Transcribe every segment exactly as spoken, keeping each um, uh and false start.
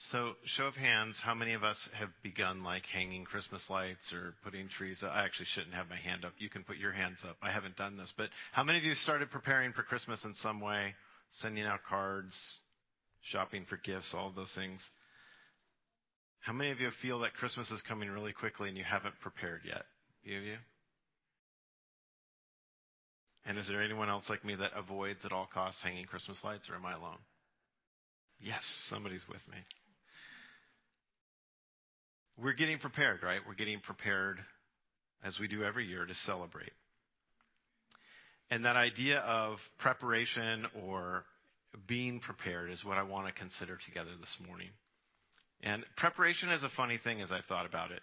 So, show of hands, how many of us have begun like hanging Christmas lights or putting trees up? I actually shouldn't have my hand up. You can put your hands up. I haven't done this. But how many of you started preparing for Christmas in some way? Sending out cards, shopping for gifts, all of those things. How many of you feel that Christmas is coming really quickly and you haven't prepared yet? Few of you? And is there anyone else like me that avoids at all costs hanging Christmas lights, or am I alone? Yes, somebody's with me. We're getting prepared, right? We're getting prepared, as we do every year, to celebrate. And that idea of preparation or being prepared is what I want to consider together this morning. And preparation is a funny thing as I've thought about it.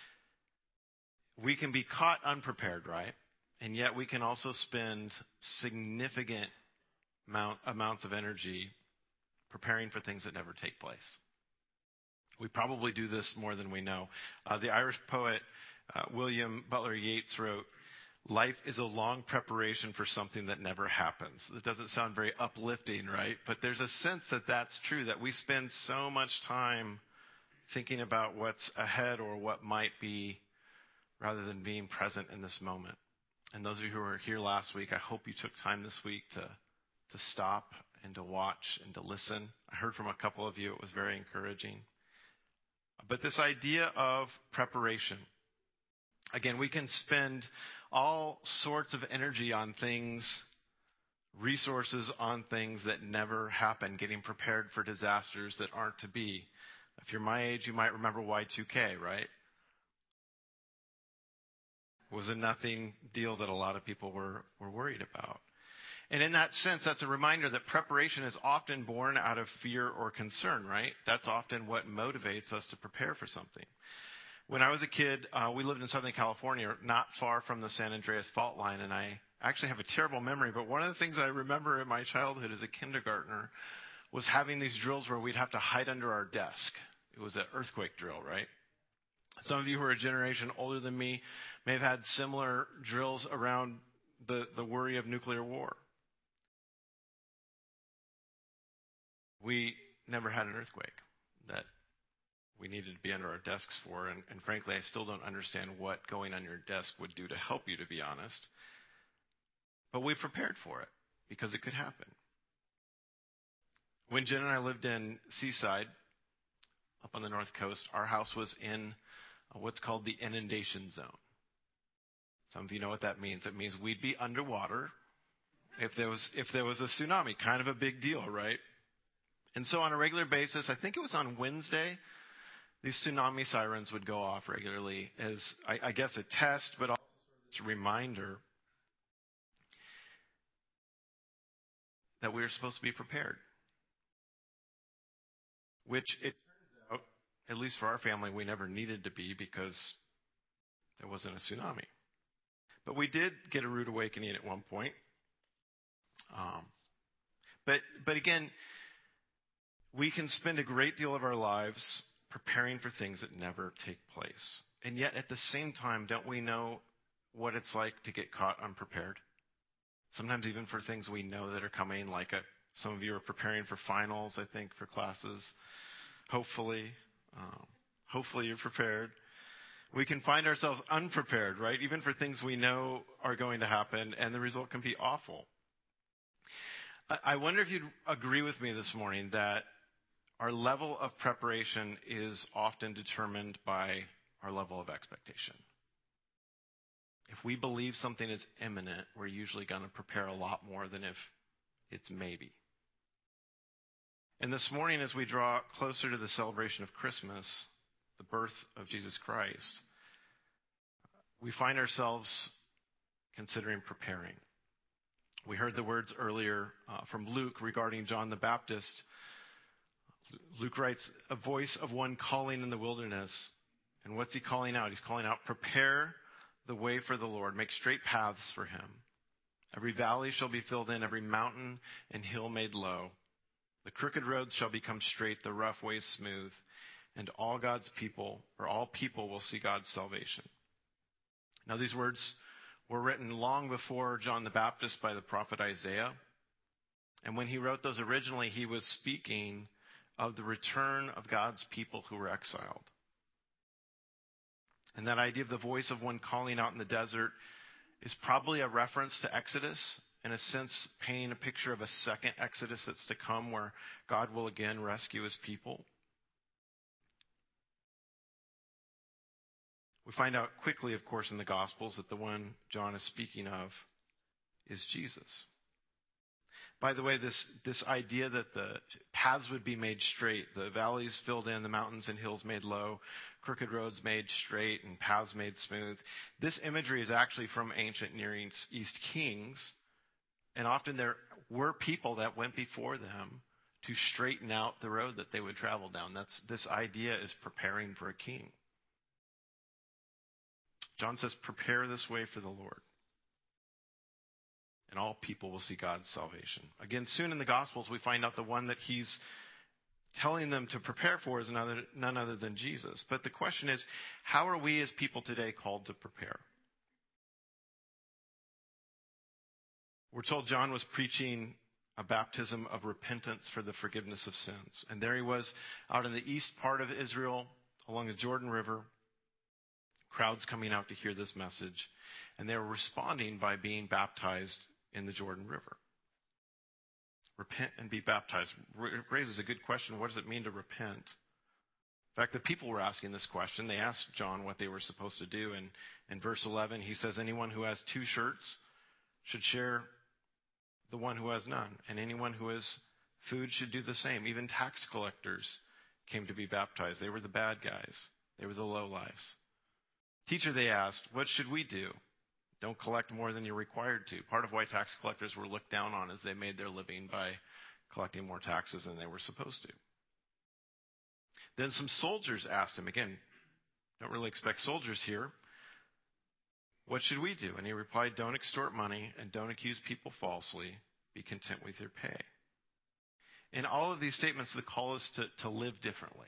We can be caught unprepared, right? And yet we can also spend significant amount, amounts of energy preparing for things that never take place. We probably do this more than we know. Uh, the Irish poet uh, William Butler Yeats wrote, "Life is a long preparation for something that never happens." It doesn't sound very uplifting, right? But there's a sense that that's true, that we spend so much time thinking about what's ahead or what might be rather than being present in this moment. And those of you who were here last week, I hope you took time this week to, to stop and to watch and to listen. I heard from a couple of you. It was very encouraging. But this idea of preparation, again, we can spend all sorts of energy on things, resources on things that never happen, getting prepared for disasters that aren't to be. If you're my age, you might remember Y two K, right? It was a nothing deal that a lot of people were, were worried about. And in that sense, that's a reminder that preparation is often born out of fear or concern, right? That's often what motivates us to prepare for something. When I was a kid, uh, we lived in Southern California, not far from the San Andreas Fault Line, and I actually have a terrible memory, but one of the things I remember in my childhood as a kindergartner was having these drills where we'd have to hide under our desk. It was an earthquake drill, right? Some of you who are a generation older than me may have had similar drills around the, the worry of nuclear war. We never had an earthquake that we needed to be under our desks for, and, and frankly, I still don't understand what going on your desk would do to help you, to be honest. But we prepared for it because it could happen. When Jen and I lived in Seaside, up on the North Coast, our house was in what's called the inundation zone. Some of you know what that means. It means we'd be underwater if there was if there was a tsunami. Kind of a big deal, right? And so on a regular basis, I think it was on Wednesday, these tsunami sirens would go off regularly as, I, I guess, a test, but also a reminder that we were supposed to be prepared. Which it turns out, at least for our family, we never needed to be because there wasn't a tsunami. But we did get a rude awakening at one point. Um, but but again, we can spend a great deal of our lives preparing for things that never take place. And yet, at the same time, don't we know what it's like to get caught unprepared? Sometimes even for things we know that are coming, like a, some of you are preparing for finals, I think, for classes. Hopefully, um, hopefully you're prepared. We can find ourselves unprepared, right? Even for things we know are going to happen, and the result can be awful. I wonder if you'd agree with me this morning that our level of preparation is often determined by our level of expectation. If we believe something is imminent, we're usually going to prepare a lot more than if it's maybe. And this morning, as we draw closer to the celebration of Christmas, the birth of Jesus Christ, we find ourselves considering preparing. We heard the words earlier uh, from Luke regarding John the Baptist. Luke writes, a voice of one calling in the wilderness. And what's he calling out? He's calling out, prepare the way for the Lord. Make straight paths for him. Every valley shall be filled in, every mountain and hill made low. The crooked roads shall become straight, the rough ways smooth. And all God's people, or all people, will see God's salvation. Now these words were written long before John the Baptist by the prophet Isaiah. And when he wrote those originally, he was speaking of the return of God's people who were exiled. And that idea of the voice of one calling out in the desert is probably a reference to Exodus, in a sense painting a picture of a second Exodus that's to come where God will again rescue his people. We find out quickly, of course, in the Gospels that the one John is speaking of is Jesus. By the way, this, this idea that the paths would be made straight, the valleys filled in, the mountains and hills made low, crooked roads made straight, and paths made smooth, this imagery is actually from ancient Near East kings, and often there were people that went before them to straighten out the road that they would travel down. That's, this idea is preparing for a king. John says, prepare this way for the Lord. And all people will see God's salvation. Again, soon in the Gospels, we find out the one that he's telling them to prepare for is none other, none other than Jesus. But the question is, how are we as people today called to prepare? We're told John was preaching a baptism of repentance for the forgiveness of sins. And there he was out in the east part of Israel, along the Jordan River, crowds coming out to hear this message. And they were responding by being baptized in the Jordan River. Repent and be baptized raises a good question. What does it mean to repent? In fact, the people were asking this question. They asked John what they were supposed to do. And in verse eleven, he says, anyone who has two shirts should share the one who has none. And anyone who has food should do the same. Even tax collectors came to be baptized. They were the bad guys. They were the lowlifes. Teacher, they asked, what should we do? Don't collect more than you're required to. Part of why tax collectors were looked down on is they made their living by collecting more taxes than they were supposed to. Then some soldiers asked him, again, don't really expect soldiers here, what should we do? And he replied, don't extort money and don't accuse people falsely. Be content with your pay. In all of these statements, the call is to, to live differently.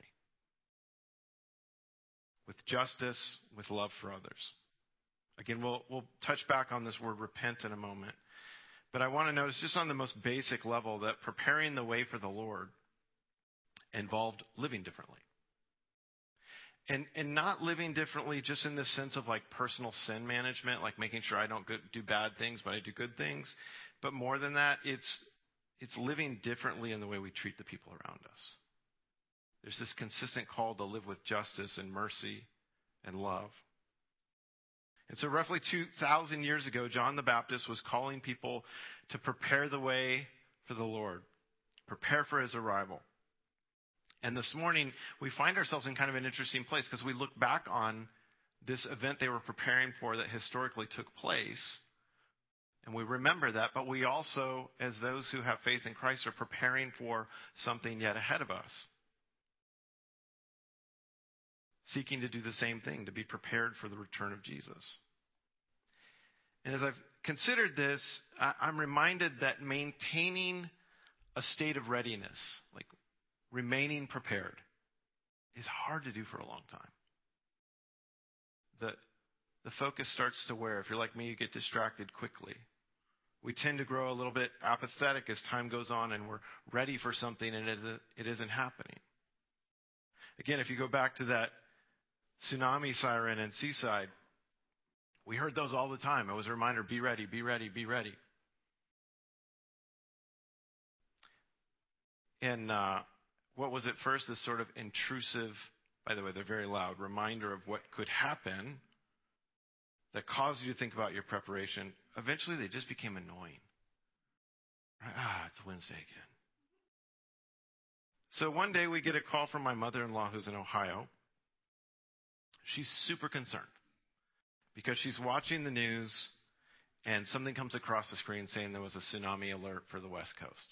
With justice, with love for others. Again, we'll, we'll touch back on this word repent in a moment. But I want to notice just on the most basic level that preparing the way for the Lord involved living differently. And, and not living differently just in the sense of like personal sin management, like making sure I don't go, do bad things, but I do good things. But more than that, it's, it's living differently in the way we treat the people around us. There's this consistent call to live with justice and mercy and love. And so roughly two thousand years ago, John the Baptist was calling people to prepare the way for the Lord, prepare for his arrival. And this morning, we find ourselves in kind of an interesting place because we look back on this event they were preparing for that historically took place. And we remember that, but we also, as those who have faith in Christ, are preparing for something yet ahead of us. Seeking to do the same thing, to be prepared for the return of Jesus. And as I've considered this, I'm reminded that maintaining a state of readiness, like remaining prepared, is hard to do for a long time. The, the focus starts to wear. If you're like me, you get distracted quickly. We tend to grow a little bit apathetic as time goes on and we're ready for something and it isn't, it isn't happening. Again, if you go back to that tsunami siren in Seaside, we heard those all the time. It was a reminder, be ready, be ready, be ready. And uh, what was at first this sort of intrusive, by the way, they're very loud, reminder of what could happen that caused you to think about your preparation, eventually they just became annoying. Right? Ah, it's Wednesday again. So one day we get a call from my mother-in-law who's in Ohio. She's super concerned because she's watching the news and something comes across the screen saying there was a tsunami alert for the West Coast.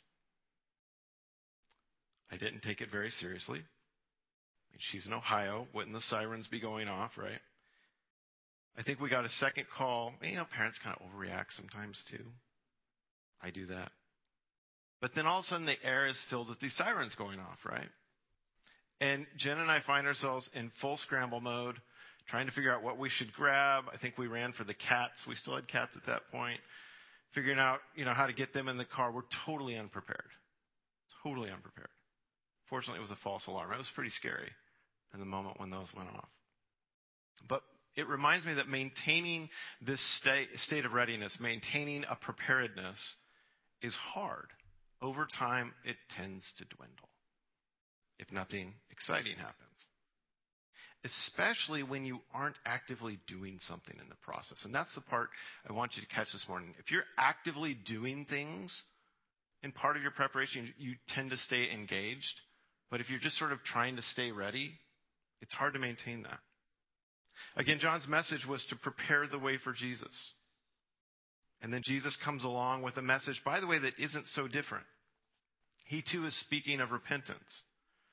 I didn't take it very seriously. I mean, she's in Ohio. Wouldn't the sirens be going off, right? I think we got a second call. You know, parents kind of overreact sometimes too. I do that. But then all of a sudden the air is filled with these sirens going off, right? And Jen and I find ourselves in full scramble mode, trying to figure out what we should grab. I think we ran for the cats. We still had cats at that point. Figuring out, you know, how to get them in the car. We're totally unprepared. Totally unprepared Fortunately, it was a false alarm. It was pretty scary in the moment when those went off. But it reminds me that maintaining this state, state of readiness, maintaining a preparedness is hard. Over time, it tends to dwindle if nothing exciting happens, especially when you aren't actively doing something in the process. And that's the part I want you to catch this morning. If you're actively doing things in part of your preparation, you tend to stay engaged. But if you're just sort of trying to stay ready, it's hard to maintain that. Again, John's message was to prepare the way for Jesus. And then Jesus comes along with a message, by the way, that isn't so different. He too is speaking of repentance.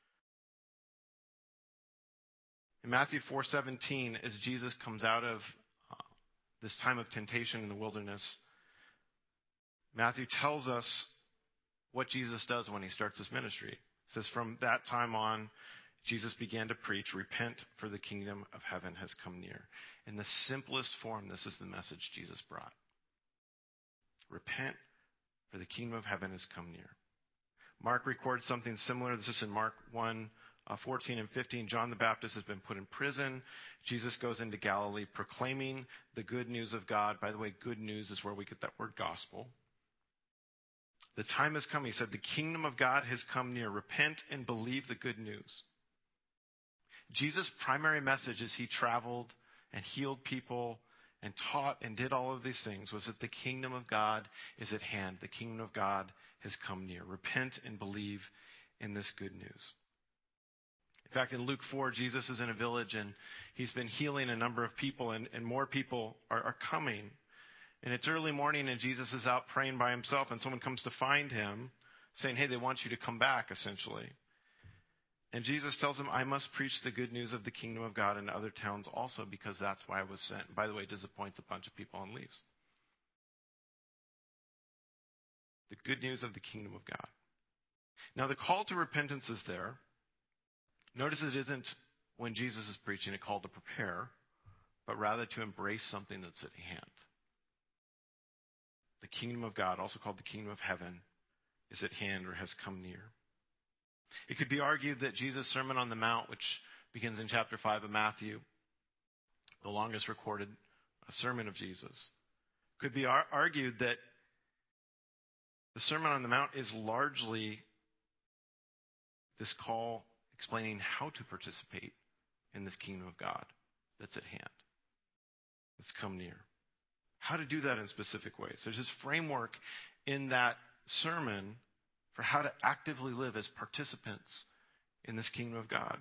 In Matthew four seventeen, as Jesus comes out of uh, this time of temptation in the wilderness, Matthew tells us what Jesus does when he starts his ministry. It says, from that time on, Jesus began to preach, repent, for the kingdom of heaven has come near. In the simplest form, this is the message Jesus brought. Repent, for the kingdom of heaven has come near. Mark records something similar. This is in Mark one, uh, fourteen and fifteen. John the Baptist has been put in prison. Jesus goes into Galilee proclaiming the good news of God. By the way, good news is where we get that word gospel. The time has come, he said, the kingdom of God has come near. Repent and believe the good news. Jesus' primary message as he traveled and healed people and taught and did all of these things was that the kingdom of God is at hand. The kingdom of God has come near. Repent and believe in this good news. In fact, in Luke four, Jesus is in a village and he's been healing a number of people, and, and more people are, are coming. And it's early morning and Jesus is out praying by himself, and someone comes to find him saying, hey, they want you to come back, essentially. And Jesus tells him, I must preach the good news of the kingdom of God in other towns also, because that's why I was sent. And by the way, disappoints a bunch of people and leaves. The good news of the kingdom of God. Now, the call to repentance is there. Notice it isn't, when Jesus is preaching, a call to prepare, but rather to embrace something that's at hand. The kingdom of God, also called the kingdom of heaven, is at hand or has come near. It could be argued that Jesus' Sermon on the Mount, which begins in chapter five of Matthew, the longest recorded sermon of Jesus, could be ar- argued that the Sermon on the Mount is largely this call explaining how to participate in this kingdom of God that's at hand, that's come near. How to do that in specific ways. There's this framework in that sermon for how to actively live as participants in this kingdom of God.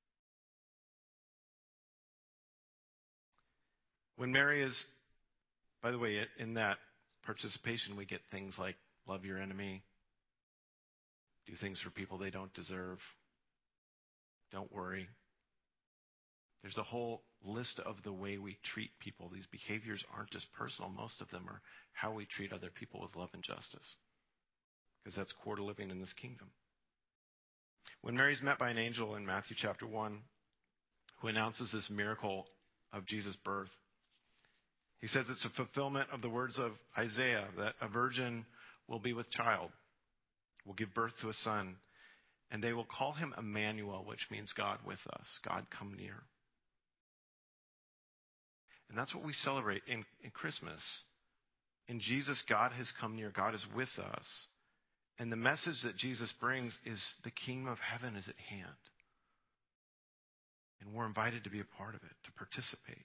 When Mary is, by the way, in that participation, we get things like love your enemy, do things for people they don't deserve, don't worry. There's a whole list of the way we treat people. These behaviors aren't just personal. Most of them are how we treat other people with love and justice, because that's core to living in this kingdom. When Mary's met by an angel in Matthew chapter one, who announces this miracle of Jesus' birth, he says it's a fulfillment of the words of Isaiah, that a virgin will be with child, will give birth to a son, and they will call him Emmanuel, which means God with us, God come near. And that's what we celebrate in, in Christmas. In Jesus, God has come near. God is with us. And the message that Jesus brings is the kingdom of heaven is at hand. And we're invited to be a part of it, to participate.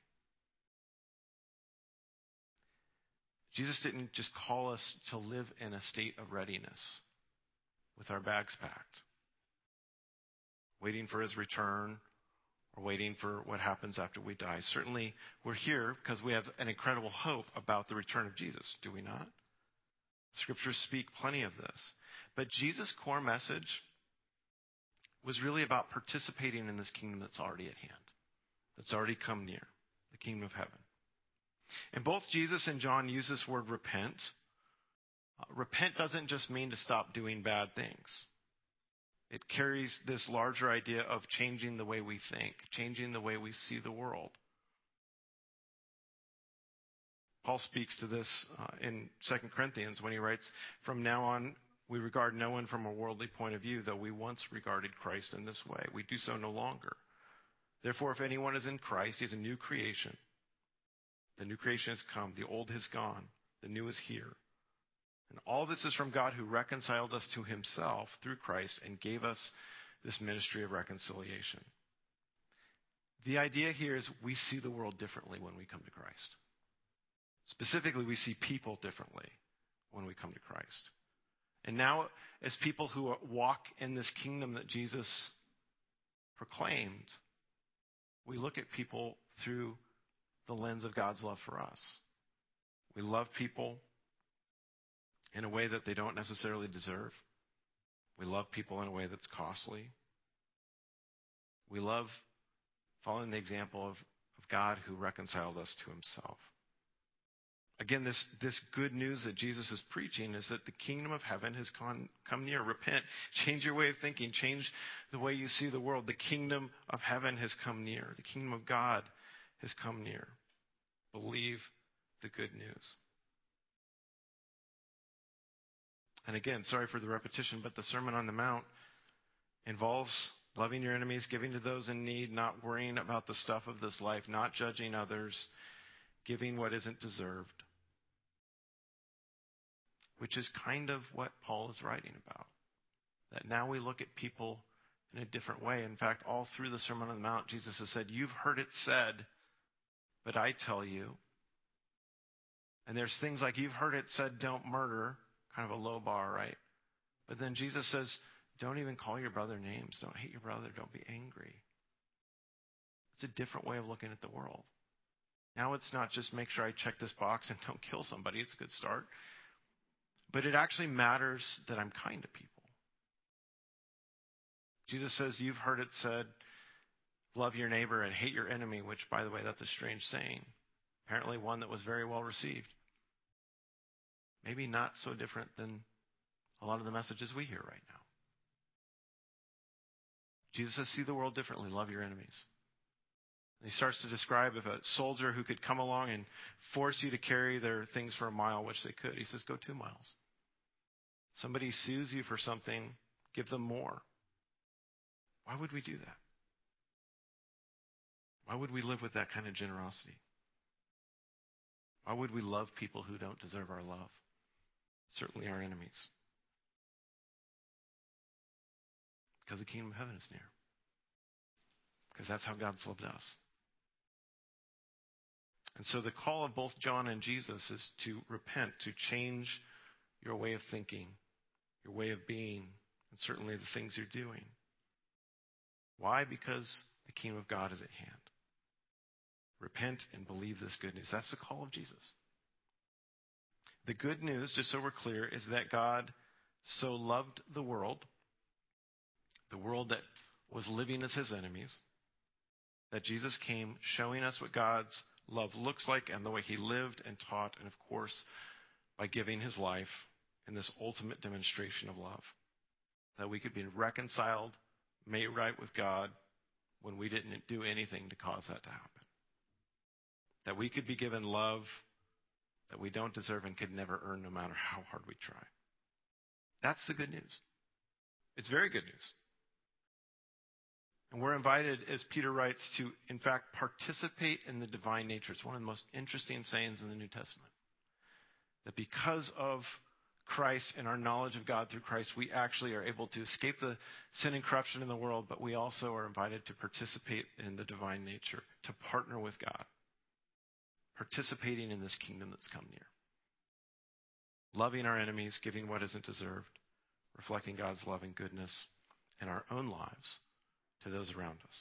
Jesus didn't just call us to live in a state of readiness with our bags packed, waiting for his return or waiting for what happens after we die. Certainly, we're here because we have an incredible hope about the return of Jesus, do we not? Scriptures speak plenty of this. But Jesus' core message was really about participating in this kingdom that's already at hand, that's already come near, the kingdom of heaven. And both Jesus and John use this word repent. Uh, repent doesn't just mean to stop doing bad things. It carries this larger idea of changing the way we think, changing the way we see the world. Paul speaks to this uh, in Second Corinthians when he writes, from now on, We regard no one from a worldly point of view, though we once regarded Christ in this way. We do so no longer. Therefore, if anyone is in Christ, he is a new creation. The new creation has come. The old has gone. The new is here. And all this is from God, who reconciled us to himself through Christ and gave us this ministry of reconciliation. The idea here is we see the world differently when we come to Christ. Specifically, we see people differently when we come to Christ. And now, as people who walk in this kingdom that Jesus proclaimed, we look at people through the lens of God's love for us. We love people in a way that they don't necessarily deserve. We love people in a way that's costly. We love following the example of, of God who reconciled us to himself. Again, this, this good news that Jesus is preaching is that the kingdom of heaven has con, come near. Repent. Change your way of thinking. Change the way you see the world. The kingdom of heaven has come near. The kingdom of God has come near. Believe the good news. And again, sorry for the repetition, but the Sermon on the Mount involves loving your enemies, giving to those in need, not worrying about the stuff of this life, not judging others, giving what isn't deserved. Which is kind of what Paul is writing about. That now we look at people in a different way. In fact, all through the Sermon on the Mount, Jesus has said, you've heard it said, but I tell you. And there's things like you've heard it said, don't murder, kind of a low bar, right? But then Jesus says, don't even call your brother names. Don't hate your brother. Don't be angry. It's a different way of looking at the world. Now it's not just make sure I check this box and don't kill somebody. It's a good start. But it actually matters that I'm kind to people. Jesus says, you've heard it said, love your neighbor and hate your enemy, which, by the way, that's a strange saying. Apparently one that was very well received. Maybe not so different than a lot of the messages we hear right now. Jesus says, see the world differently. Love your enemies. And he starts to describe if a soldier who could come along and force you to carry their things for a mile, which they could. He says, go two miles. Somebody sues you for something, give them more. Why would we do that? Why would we live with that kind of generosity? Why would we love people who don't deserve our love? Certainly our enemies. Because the kingdom of heaven is near. Because that's how God's loved us. And so the call of both John and Jesus is to repent, to change your way of thinking, your way of being, and certainly the things you're doing. Why? Because the kingdom of God is at hand. Repent and believe this good news. That's the call of Jesus. The good news, just so we're clear, is that God so loved the world, the world that was living as his enemies, that Jesus came showing us what God's love looks like and the way he lived and taught, and of course, by giving his life in this ultimate demonstration of love. That we could be reconciled, made right with God when we didn't do anything to cause that to happen. That we could be given love that we don't deserve and could never earn no matter how hard we try. That's the good news. It's very good news. And we're invited, as Peter writes, to, in fact, participate in the divine nature. It's one of the most interesting sayings in the New Testament. That because of Christ and our knowledge of God through Christ, we actually are able to escape the sin and corruption in the world, but we also are invited to participate in the divine nature, to partner with God, participating in this kingdom that's come near. Loving our enemies, giving what isn't deserved, reflecting God's love and goodness in our own lives to those around us.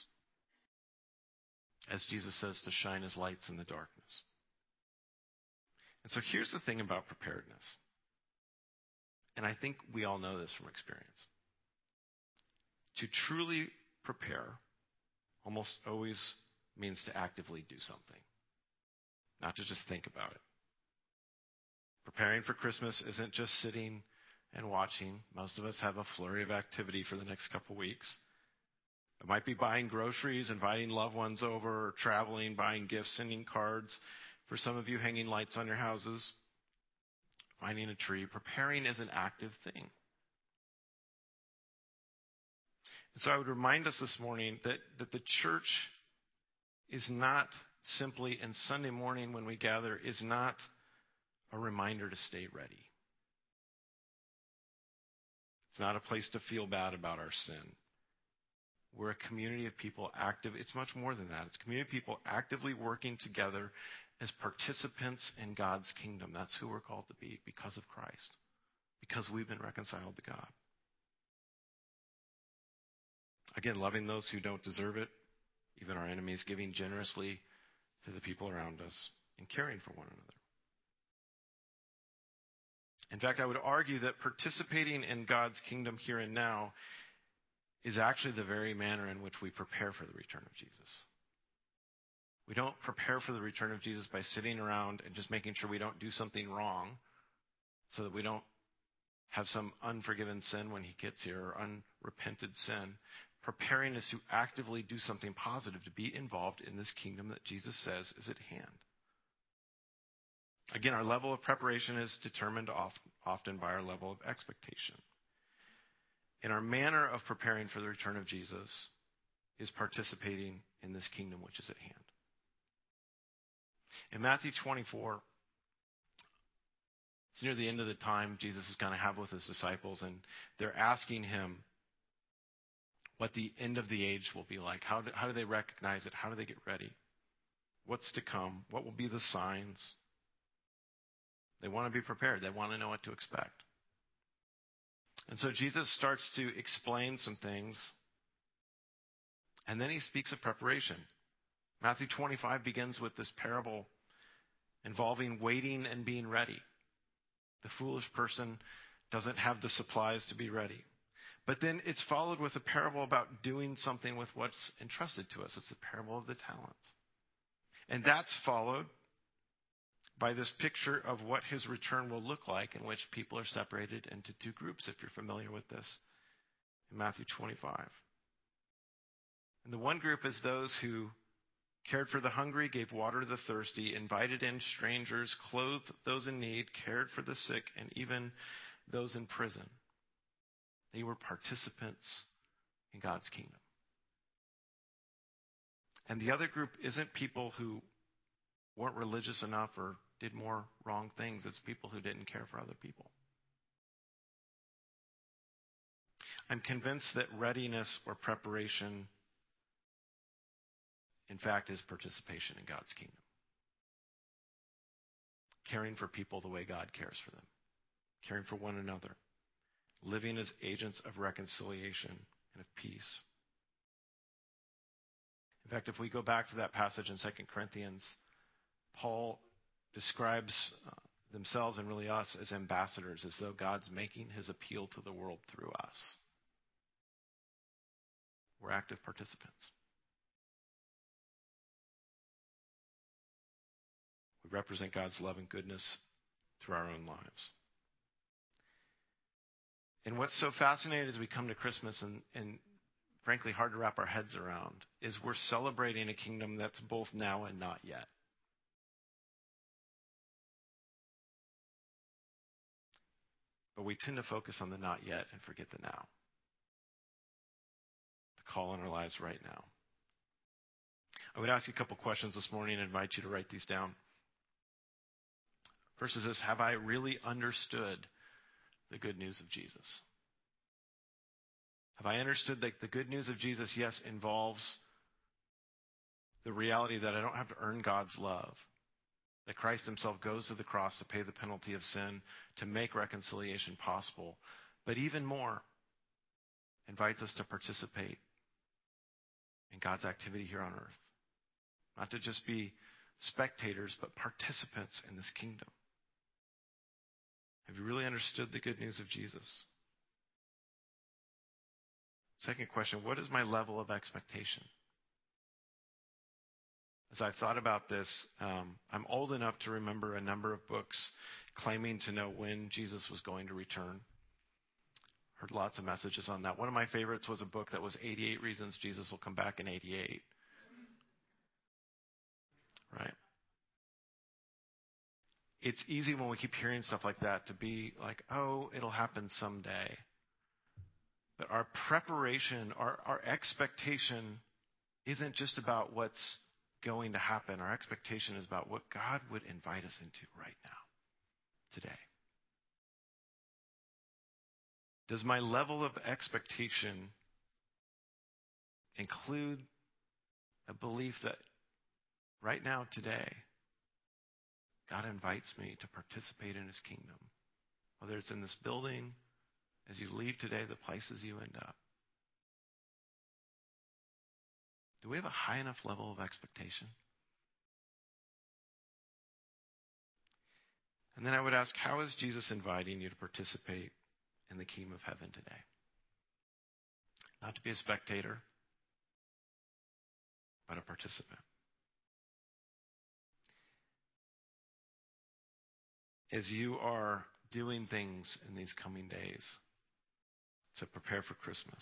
As Jesus says, to shine as lights in the darkness. And so here's the thing about preparedness. And I think we all know this from experience. To truly prepare almost always means to actively do something, not to just think about it. Preparing for Christmas isn't just sitting and watching. Most of us have a flurry of activity for the next couple weeks. It might be buying groceries, inviting loved ones over, or traveling, buying gifts, sending cards. For some of you, hanging lights on your houses, finding a tree. Preparing is an active thing. So I would remind us this morning that, that the church is not simply, and Sunday morning when we gather, is not a reminder to stay ready. It's not a place to feel bad about our sin. We're a community of people active. It's much more than that. It's a community of people actively working together as participants in God's kingdom. That's who we're called to be because of Christ, because we've been reconciled to God. Again, loving those who don't deserve it, even our enemies, giving generously to the people around us, and caring for one another. In fact, I would argue that participating in God's kingdom here and now is actually the very manner in which we prepare for the return of Jesus. We don't prepare for the return of Jesus by sitting around and just making sure we don't do something wrong so that we don't have some unforgiven sin when he gets here or unrepented sin. Preparing is to actively do something positive, to be involved in this kingdom that Jesus says is at hand. Again, our level of preparation is determined often by our level of expectation. And our manner of preparing for the return of Jesus is participating in this kingdom which is at hand. In Matthew twenty-four, it's near the end of the time Jesus is going to have with his disciples, and they're asking him what the end of the age will be like. How do, how do they recognize it? How do they get ready? What's to come? What will be the signs? They want to be prepared. They want to know what to expect. And so Jesus starts to explain some things, and then he speaks of preparation. Matthew twenty-five begins with this parable involving waiting and being ready. The foolish person doesn't have the supplies to be ready. But then it's followed with a parable about doing something with what's entrusted to us. It's the parable of the talents. And that's followed by this picture of what his return will look like, in which people are separated into two groups, if you're familiar with this, in Matthew twenty-five. And the one group is those who cared for the hungry, gave water to the thirsty, invited in strangers, clothed those in need, cared for the sick, and even those in prison. They were participants in God's kingdom. And the other group isn't people who weren't religious enough or did more wrong things. It's people who didn't care for other people. I'm convinced that readiness or preparation, in fact, is participation in God's kingdom. Caring for people the way God cares for them. Caring for one another. Living as agents of reconciliation and of peace. In fact, if we go back to that passage in Second Corinthians, Paul describes uh, themselves and really us as ambassadors, as though God's making his appeal to the world through us. We're active participants. We represent God's love and goodness through our own lives. And what's so fascinating as we come to Christmas, and, and frankly hard to wrap our heads around, is we're celebrating a kingdom that's both now and not yet. But we tend to focus on the not yet and forget the now. The call in our lives right now. I would ask you a couple questions this morning and invite you to write these down. First is this: have I really understood the good news of Jesus? Have I understood that the good news of Jesus, yes, involves the reality that I don't have to earn God's love, that Christ himself goes to the cross to pay the penalty of sin, to make reconciliation possible, but even more, invites us to participate in God's activity here on earth. Not to just be spectators, but participants in this kingdom. Have you really understood the good news of Jesus? Second question: what is my level of expectation? As I've thought about this, um, I'm old enough to remember a number of books claiming to know when Jesus was going to return. Heard lots of messages on that. One of my favorites was a book that was eighty-eight Reasons Jesus Will Come Back in eighty-eight. Right? It's easy when we keep hearing stuff like that to be like, oh, it'll happen someday. But our preparation, our, our expectation isn't just about what's going to happen. Our expectation is about what God would invite us into right now, today. Does my level of expectation include a belief that right now, today, God invites me to participate in his kingdom? Whether it's in this building, as you leave today, the places you end up. Do we have a high enough level of expectation? And then I would ask, how is Jesus inviting you to participate in the kingdom of heaven today? Not to be a spectator, but a participant. As you are doing things in these coming days to prepare for Christmas,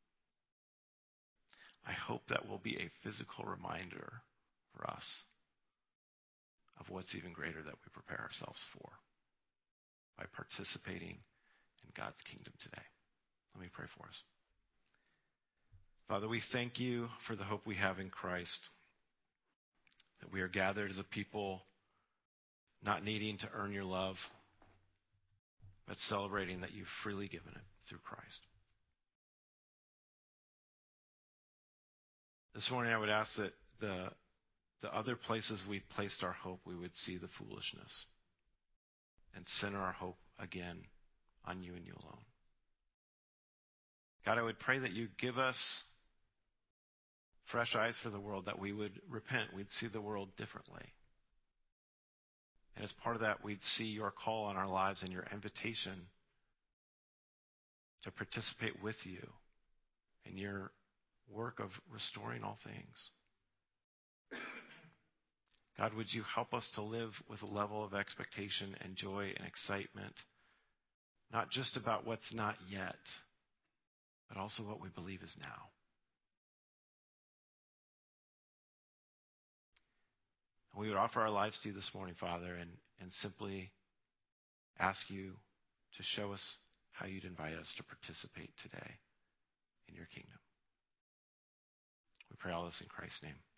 I hope that will be a physical reminder for us of what's even greater that we prepare ourselves for by participating in God's kingdom today. Let me pray for us. Father, we thank you for the hope we have in Christ, that we are gathered as a people not needing to earn your love, but celebrating that you've freely given it through Christ. This morning I would ask that the, the other places we've placed our hope, we would see the foolishness and center our hope again on you and you alone. God, I would pray that you give us fresh eyes for the world, that we would repent, we'd see the world differently. And as part of that, we'd see your call on our lives and your invitation to participate with you in your work of restoring all things. God, would you help us to live with a level of expectation and joy and excitement, not just about what's not yet, but also what we believe is now. And we would offer our lives to you this morning, Father, and, and simply ask you to show us how you'd invite us to participate today in your kingdom. We pray all this in Christ's name.